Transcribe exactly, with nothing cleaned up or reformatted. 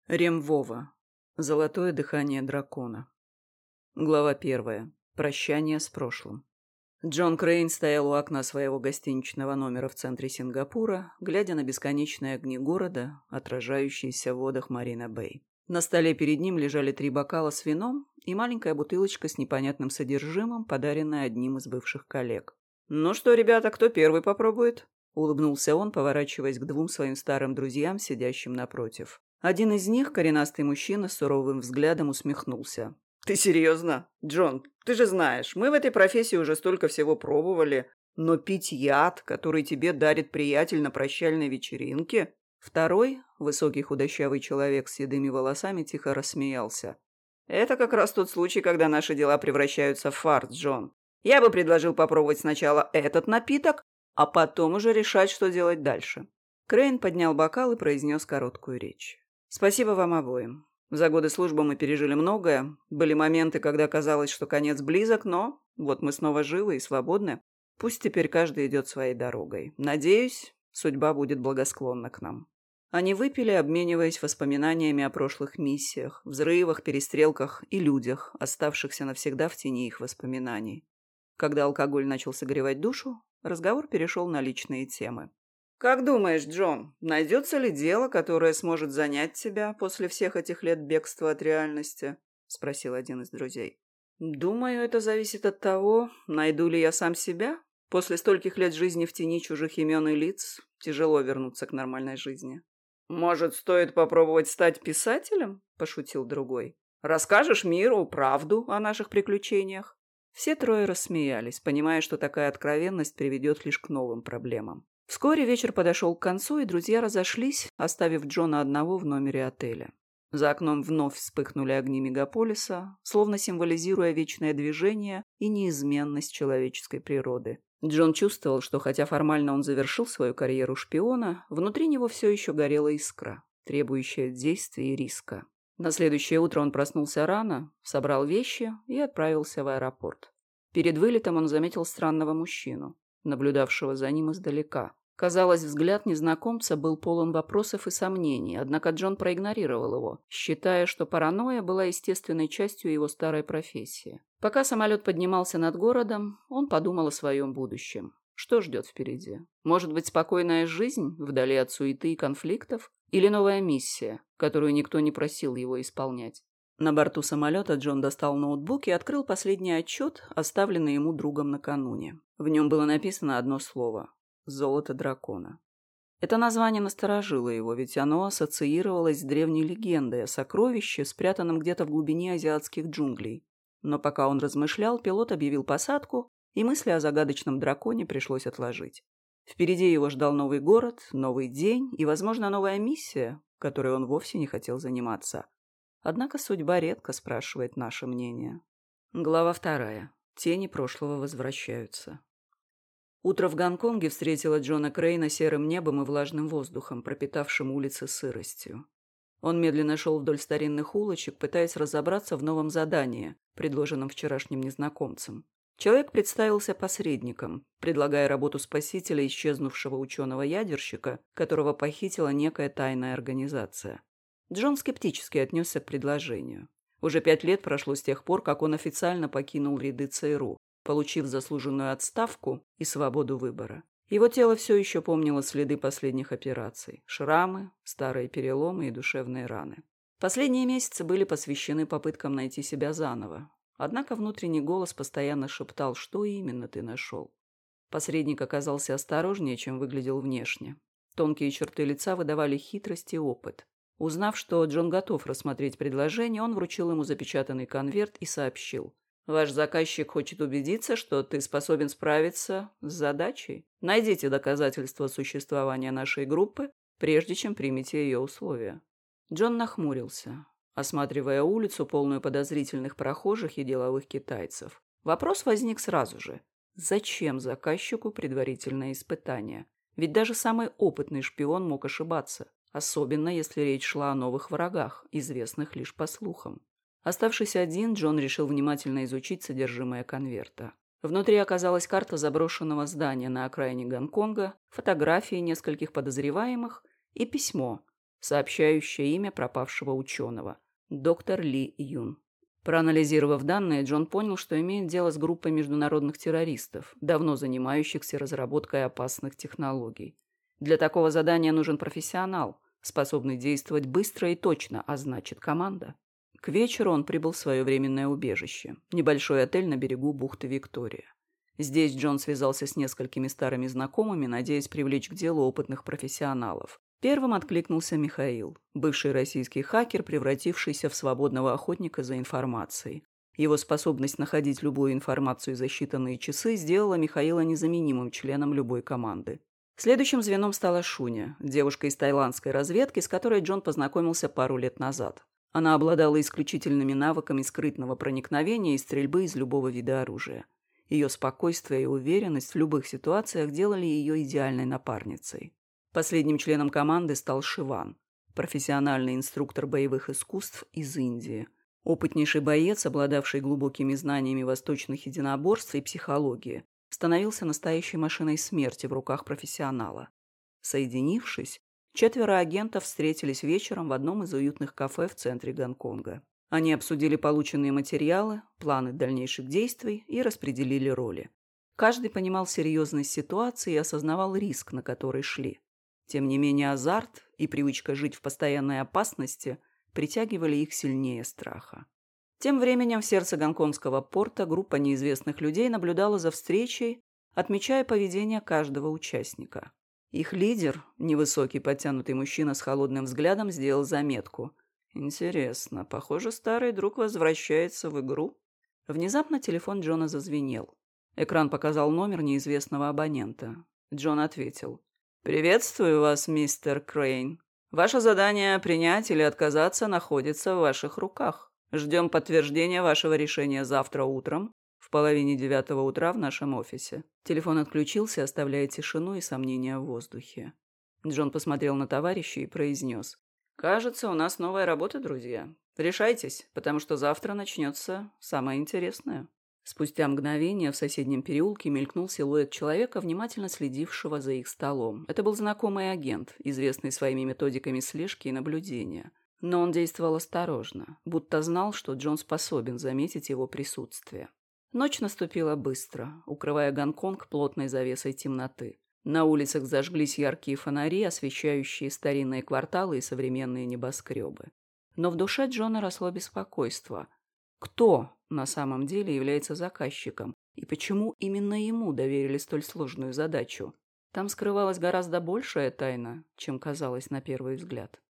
Рем Вова. Золотое дыхание дракона. Глава первая. Прощание с прошлым. Джон Крейн стоял у окна своего гостиничного номера в центре Сингапура, глядя на бесконечные огни города, отражающиеся в водах Марина-Бэй. На столе перед ним лежали три бокала с вином и маленькая бутылочка с непонятным содержимым, подаренная одним из бывших коллег. «Ну что, ребята, кто первый попробует?» — улыбнулся он, поворачиваясь к двум своим старым друзьям, сидящим напротив. Один из них, коренастый мужчина, с суровым взглядом усмехнулся. «Ты серьезно? Джон, ты же знаешь, мы в этой профессии уже столько всего пробовали. Но пить яд, который тебе дарит приятель на прощальной вечеринке?» Второй, высокий худощавый человек с седыми волосами, тихо рассмеялся. «Это как раз тот случай, когда наши дела превращаются в фарс, Джон. Я бы предложил попробовать сначала этот напиток, а потом уже решать, что делать дальше». Крейн поднял бокал и произнес короткую речь. «Спасибо вам обоим. За годы службы мы пережили многое. Были моменты, когда казалось, что конец близок, но вот мы снова живы и свободны. Пусть теперь каждый идет своей дорогой. Надеюсь, судьба будет благосклонна к нам». Они выпили, обмениваясь воспоминаниями о прошлых миссиях, взрывах, перестрелках и людях, оставшихся навсегда в тени их воспоминаний. Когда алкоголь начал согревать душу, разговор перешел на личные темы. «Как думаешь, Джон, найдется ли дело, которое сможет занять тебя после всех этих лет бегства от реальности?» — спросил один из друзей. «Думаю, это зависит от того, найду ли я сам себя. После стольких лет жизни в тени чужих имен и лиц тяжело вернуться к нормальной жизни». «Может, стоит попробовать стать писателем?» — пошутил другой. «Расскажешь миру правду о наших приключениях?» Все трое рассмеялись, понимая, что такая откровенность приведет лишь к новым проблемам. Вскоре вечер подошел к концу, и друзья разошлись, оставив Джона одного в номере отеля. За окном вновь вспыхнули огни мегаполиса, словно символизируя вечное движение и неизменность человеческой природы. Джон чувствовал, что хотя формально он завершил свою карьеру шпиона, внутри него все еще горела искра, требующая действий и риска. На следующее утро он проснулся рано, собрал вещи и отправился в аэропорт. Перед вылетом он заметил странного мужчину, наблюдавшего за ним издалека. Казалось, взгляд незнакомца был полон вопросов и сомнений, однако Джон проигнорировал его, считая, что паранойя была естественной частью его старой профессии. Пока самолет поднимался над городом, он подумал о своем будущем. Что ждет впереди? Может быть, спокойная жизнь, вдали от суеты и конфликтов? Или новая миссия, которую никто не просил его исполнять? На борту самолета Джон достал ноутбук и открыл последний отчет, оставленный ему другом накануне. В нем было написано одно слово – «Золото дракона». Это название насторожило его, ведь оно ассоциировалось с древней легендой о сокровище, спрятанном где-то в глубине азиатских джунглей. Но пока он размышлял, пилот объявил посадку, и мысли о загадочном драконе пришлось отложить. Впереди его ждал новый город, новый день и, возможно, новая миссия, которой он вовсе не хотел заниматься. Однако судьба редко спрашивает наше мнение. Глава вторая. Тени прошлого возвращаются. Утро в Гонконге встретило Джона Крейна серым небом и влажным воздухом, пропитавшим улицы сыростью. Он медленно шел вдоль старинных улочек, пытаясь разобраться в новом задании, предложенном вчерашним незнакомцем. Человек представился посредником, предлагая работу спасителя исчезнувшего ученого-ядерщика, которого похитила некая тайная организация. Джон скептически отнесся к предложению. Уже пять лет прошло с тех пор, как он официально покинул ряды ЦРУ, получив заслуженную отставку и свободу выбора. Его тело все еще помнило следы последних операций – шрамы, старые переломы и душевные раны. Последние месяцы были посвящены попыткам найти себя заново. Однако внутренний голос постоянно шептал, что именно ты нашел. Посредник оказался осторожнее, чем выглядел внешне. Тонкие черты лица выдавали хитрость и опыт. Узнав, что Джон готов рассмотреть предложение, он вручил ему запечатанный конверт и сообщил. «Ваш заказчик хочет убедиться, что ты способен справиться с задачей. Найдите доказательства существования нашей группы, прежде чем примите ее условия». Джон нахмурился, осматривая улицу, полную подозрительных прохожих и деловых китайцев. Вопрос возник сразу же. Зачем заказчику предварительное испытание? Ведь даже самый опытный шпион мог ошибаться, особенно если речь шла о новых врагах, известных лишь по слухам. Оставшись один, Джон решил внимательно изучить содержимое конверта. Внутри оказалась карта заброшенного здания на окраине Гонконга, фотографии нескольких подозреваемых и письмо, сообщающая имя пропавшего ученого – доктор Ли Юн. Проанализировав данные, Джон понял, что имеет дело с группой международных террористов, давно занимающихся разработкой опасных технологий. Для такого задания нужен профессионал, способный действовать быстро и точно, а значит команда. К вечеру он прибыл в свое временное убежище – небольшой отель на берегу бухты Виктория. Здесь Джон связался с несколькими старыми знакомыми, надеясь привлечь к делу опытных профессионалов. Первым откликнулся Михаил, бывший российский хакер, превратившийся в свободного охотника за информацией. Его способность находить любую информацию за считанные часы сделала Михаила незаменимым членом любой команды. Следующим звеном стала Шуня, девушка из таиландской разведки, с которой Джон познакомился пару лет назад. Она обладала исключительными навыками скрытного проникновения и стрельбы из любого вида оружия. Ее спокойствие и уверенность в любых ситуациях делали ее идеальной напарницей. Последним членом команды стал Шиван, профессиональный инструктор боевых искусств из Индии. Опытнейший боец, обладавший глубокими знаниями восточных единоборств и психологии, становился настоящей машиной смерти в руках профессионала. Соединившись, четверо агентов встретились вечером в одном из уютных кафе в центре Гонконга. Они обсудили полученные материалы, планы дальнейших действий и распределили роли. Каждый понимал серьезность ситуации и осознавал риск, на который шли. Тем не менее, азарт и привычка жить в постоянной опасности притягивали их сильнее страха. Тем временем в сердце гонконгского порта группа неизвестных людей наблюдала за встречей, отмечая поведение каждого участника. Их лидер, невысокий подтянутый мужчина с холодным взглядом, сделал заметку. «Интересно, похоже, старый друг возвращается в игру». Внезапно телефон Джона зазвенел. Экран показал номер неизвестного абонента. Джон ответил. «Приветствую вас, мистер Крейн. Ваше задание принять или отказаться находится в ваших руках. Ждем подтверждения вашего решения завтра утром в половине девятого утра в нашем офисе». Телефон отключился, оставляя тишину и сомнения в воздухе. Джон посмотрел на товарища и произнес. «Кажется, у нас новая работа, друзья. Решайтесь, потому что завтра начнется самое интересное». Спустя мгновение в соседнем переулке мелькнул силуэт человека, внимательно следившего за их столом. Это был знакомый агент, известный своими методиками слежки и наблюдения. Но он действовал осторожно, будто знал, что Джон способен заметить его присутствие. Ночь наступила быстро, укрывая Гонконг плотной завесой темноты. На улицах зажглись яркие фонари, освещающие старинные кварталы и современные небоскребы. Но в душе Джона росло беспокойство. Кто на самом деле является заказчиком и почему именно ему доверили столь сложную задачу? Там скрывалась гораздо большая тайна, чем казалось на первый взгляд.